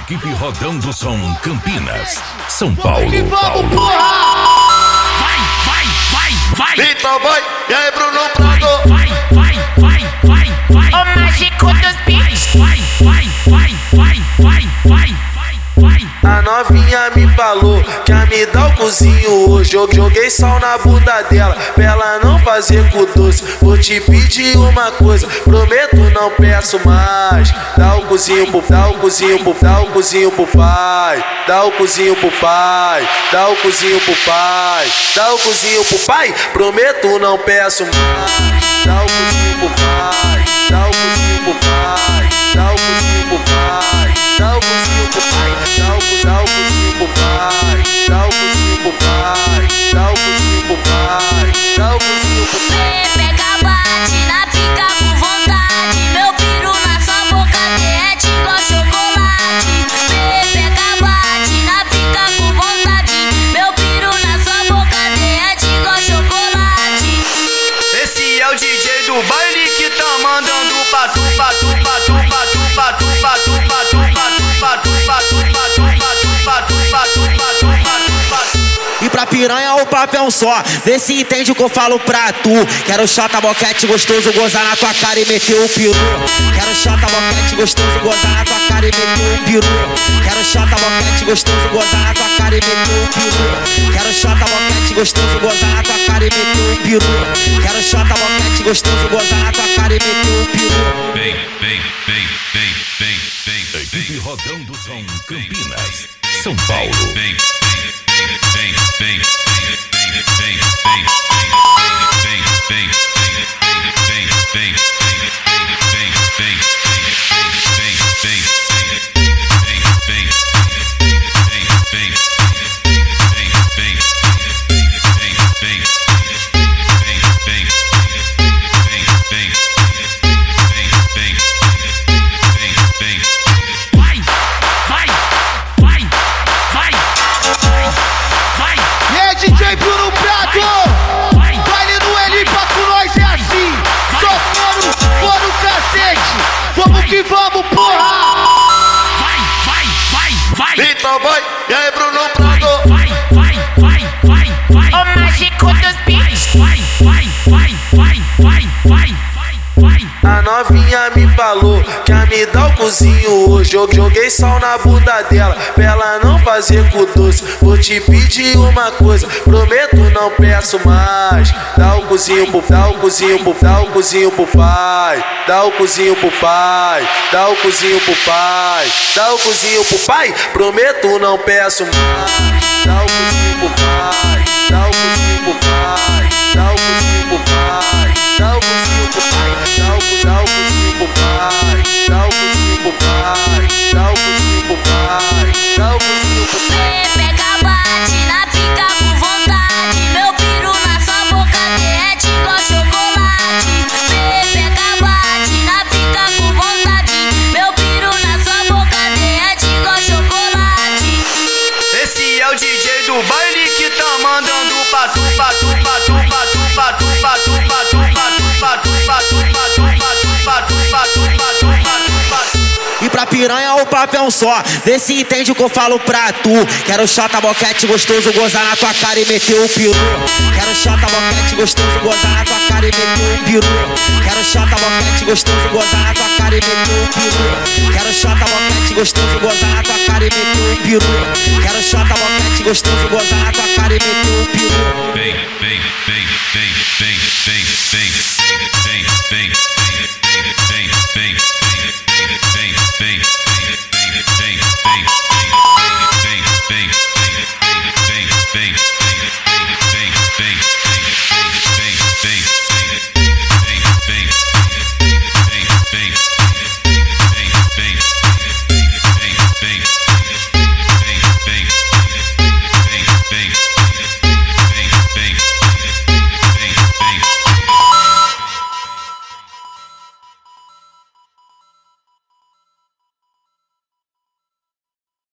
Equipe Rodando Som Campinas, São Paulo. Vamos, porra! Vai! Então vai, e aí Bruno Prado? O mágico dos beats. A novinha me falou que ia me dar o cozinho hoje. Joguei sal na bunda dela pra ela não fazer com doce. Vou te pedir uma coisa, prometo não peço mais. Dá o cozinho pro pai, dá o cozinho pro pai, dá o cozinho pro pai, dá o cozinho pro pai, dá o cozinho pro pai, prometo não peço mais. Dá o cozinho pro pai, dá o cozinho pro pai, dá o cozinho pro pai, dá o cozinho pro pai, dá o cozinho pro pai, dá o cozinho pro pai, dá o cozinho pro pai, dá o cozinho pro pai. Pega, bate na pica com vontade. Meu piru na sua boca derrete igual chocolate. Pega, bate na pica com vontade. Meu piru na sua boca derrete igual chocolate. Esse é o DJ do baile que tá mandando patu, patu, patu, patu, patu, patu, patu, patu, patu, patu, patu, patu, patu, patu. E pra piranha o papo é um só, vê se entende o que eu falo pra tu. Quero chata, boquete gostoso, gozar na tua cara e meter o peru. Quero chata, boquete gostoso, gozar na tua cara e meter o peru. Quero chata, boquete gostoso, gozar na tua cara e meter o peru. Quero chata, boquete gostoso, gozar na tua cara e meter o peru. Quero chata, boquete gostoso, gozar na tua cara e meter o peru. Vem. Equipe Rodando Som Campinas, São Paulo. Vem. E aí, DJ Bruno Prado? Baile no Elipa com nós é assim. Só fora o cacete. Vamos que vamos, porra! Vai! Então vai, e aí Bruno Prado? O mágico dos beats. A novinha me falou que ia me dar o cozinho hoje. Joguei sal na bunda dela pra ela não fazer com doce. Vou te pedir uma coisa, prometo não peço mais. Dá o cozinho pro pai, dá o cozinho pro pai, dá o cozinho pro pai, dá o cozinho pro pai, dá o cozinho pro pai, prometo não peço mais. Dá o cozinho pro pai, dá o cozinho pro pai, dá o cozinho pro pai, dá o cozinho pro pai, dá o cozinho pro pai, dá o cozinho pro pai, dá o cozinho pro pai, dá o cozinho pro pai. Pega, bate na pica com vontade. Meu piru na sua boca derrete igual chocolate. Pega, bate na pica com vontade. Meu piru na sua boca derrete igual chocolate. Esse é o DJ do baile que tá mandando patu, patu, patu, patu, patu, patu, patu, patu, patu, patu, patu, patu, patu, patu. E pra piranha o papo é um só, vê se entende o que eu falo pra tu. Quero chata, boquete gostoso, gozar na tua cara e meter o peru. Quero chata, boquete gostoso, gozar na tua cara e meter o peru. Quero chata, boquete gostoso, gozar na tua cara e meter o peru. Quero chata, boquete gostoso, gozar na tua cara e meter o peru. Quero chata, boquete gostoso, gozar na tua cara e meter o peru. Vem.